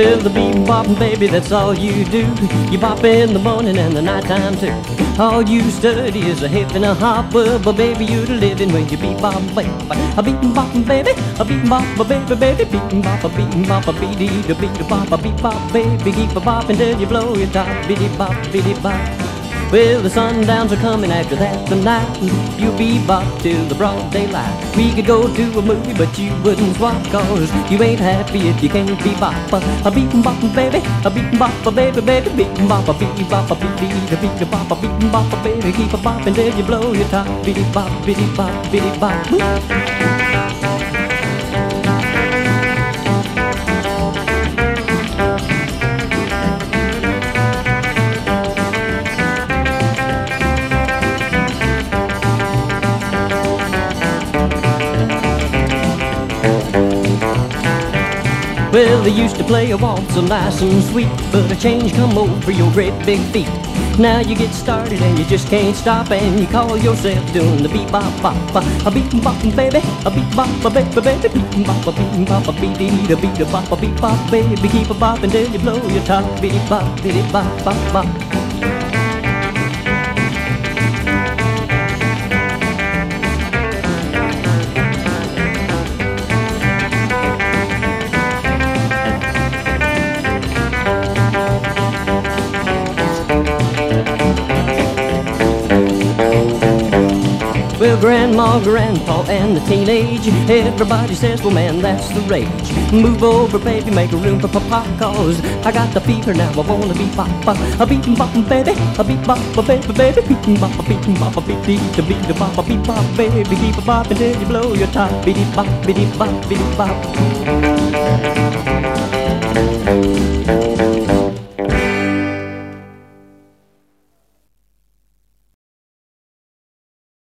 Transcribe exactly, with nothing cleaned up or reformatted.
Well, the bebop, baby, that's all you do. You bop in the morning and the nighttime too. All you study is a hip and a hop. Well, but baby, you're living when you bebop, baby. A bebop, baby, a bebop, baby, baby, bebop, a bebop, a beady, the beat, a bop, a bebop, baby, keep a bop until you blow your top, biddy bop, biddy bop. Well, the sundowns are coming after that tonight. You bebop till the broad daylight. We could go to a movie, but you wouldn't swap, cause you ain't happy if you can't bebop. A bebop, baby, a bebop, baby, baby, bebop, a bebop, a beady, the beat, a bop, a bebop, baby, keep a bop until you blow your top, biddy bop, biddy bop, biddy bop. Well, they used to play a waltz so nice and sweet, but a change come over your great big feet. Now you get started and you just can't stop, and you call yourself doing the bebop bop. A bebop, baby, a bebop, a baby, baby, bebop, a bebop, a beady, the beat, a bop, a bebop, baby, keep a bop until you blow your top, biddy bop, biddy bop, bop, bop. Well, grandma, grandpa, and the teenage, everybody says, well, man, that's the rage. Move over, baby, make room for papa, cause I got the fever now, I wanna be papa. A beat bop, baby, a beat bop, a baby, baby, beat bop, a beat bop, a beat the beat the bop, a beat bop, baby, keep a bop until you blow your top, biddy bop, biddy bop, biddy bop.